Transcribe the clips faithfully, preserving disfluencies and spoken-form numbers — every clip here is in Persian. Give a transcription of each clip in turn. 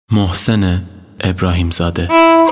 محسن ابراهیم زاده.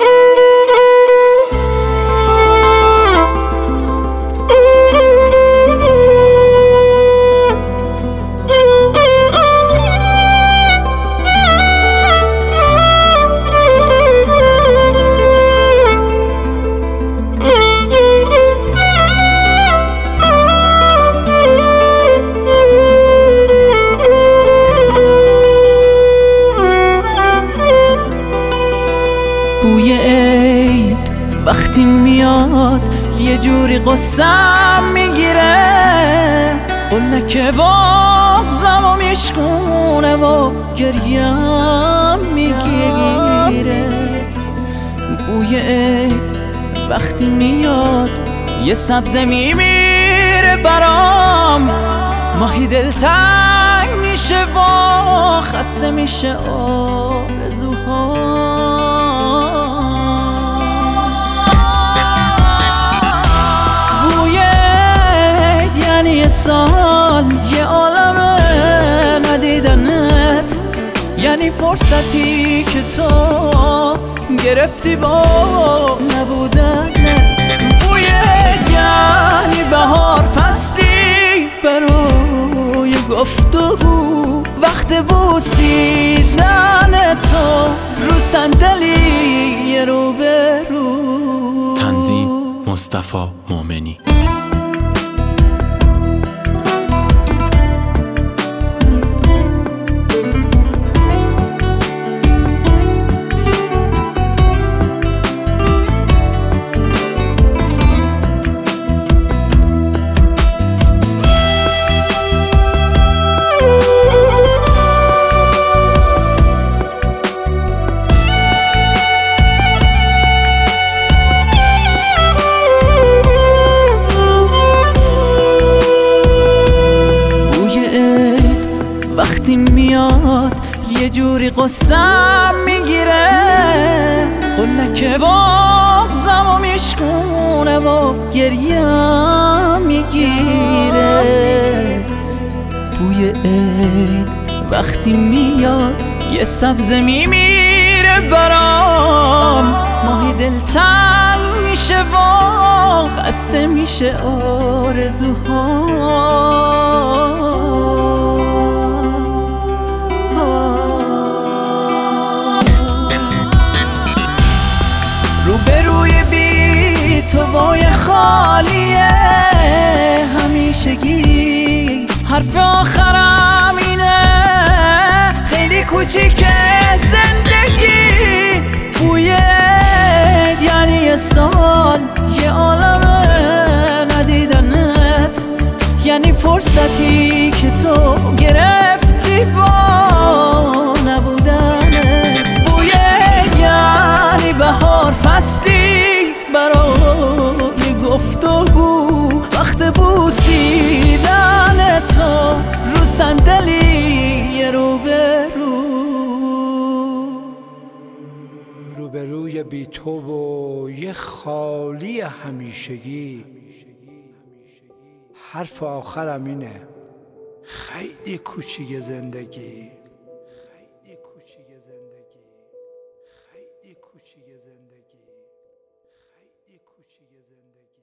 بوی عید وقتی میاد یه جوری قصم میگیره، قلک بغزم و میشکونه و گریم میگیره. بوی عید وقتی میاد یه سبزه میمیره برام، ماهی دلتنگ میشه و خسته میشه آرزوها. یه سال یه عالمه ندیدنت، یعنی فرصتی که تو گرفتی با نبودنت. بوی یعنی بهار فصلی برای گفتگو، وقت بوسیدن تو رو صندلی رو به رو. تنظیم مصطفی مومنی. وقتی میاد یه جوری قصم میگیره، قلک بغزم و میشکونه و گریم میگیره. بوی عید وقتی میاد یه سبزه میمیره برام، ماهی دلتنگ میشه و خسته میشه آرزوها. روبروی بی تو وای خالیه همیشگی، حرف آخرم اینه خیلی کوچیکه زندگی. بوی یعنی یه سال یه عالمه ندیدنت، یعنی فرصتی که تو گرفتی با نبودنت. بوی یعنی بهار فصلی برای گفتگو، وقت بوسیدن تو رو صندلی رو به رو. روبروی بی تو و یه خالی همیشگی، حرف آخرم اینه خیلی کوچیک زندگی. خیلی کوچیک زندگی. خیلی کوچیک زندگی. خیلی کوچیک زندگی.